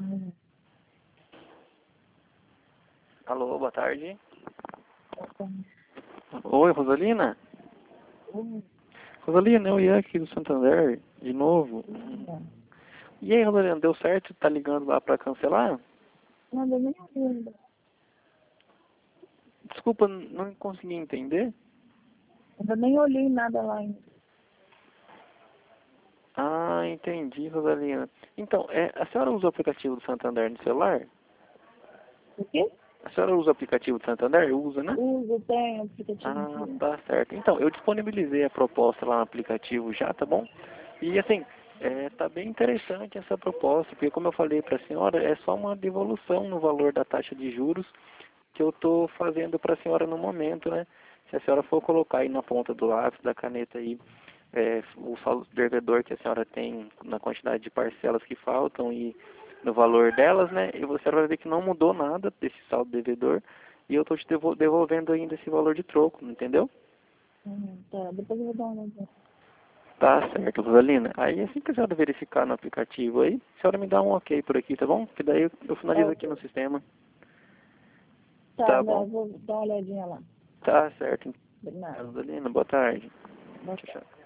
Hum. Alô, boa tarde. Então, Oi, Rosalina? Rosalina, eu ia aqui do Santander, de novo. E aí, Rosalina, deu certo? Tá ligando lá pra cancelar? não deu nem ainda. Desculpa, não consegui entender. Ainda nem olhei nada lá ainda. Ah, entendi, Rosalina. Então, a senhora usa o aplicativo do Santander no celular? O quê? A senhora usa o aplicativo do Santander? Usa, né? Uso, tem aplicativo Ah, aqui. tá certo. Então, eu disponibilizei a proposta lá no aplicativo já, tá bom? E assim, tá bem interessante essa proposta, porque como eu falei para a senhora, é só uma devolução no valor da taxa de juros que eu estou fazendo para a senhora no momento, né? Se a senhora for colocar aí na ponta do lápis, da caneta aí, o saldo devedor que a senhora tem na quantidade de parcelas que faltam e no valor delas, né? E você vai ver que não mudou nada desse saldo devedor e eu estou te devolvendo ainda esse valor de troco, entendeu? Tá, depois eu vou dar uma olhada. Tá certo, Rosalina. Aí assim que a senhora verificar no aplicativo aí, a senhora me dá um ok por aqui, tá bom? Que daí eu finalizo aqui no sistema. Tá, Tá né, bom? eu vou dar uma olhadinha lá. Tá certo. De nada. Rosalina, boa tarde. Boa Tchau, tarde. tchau.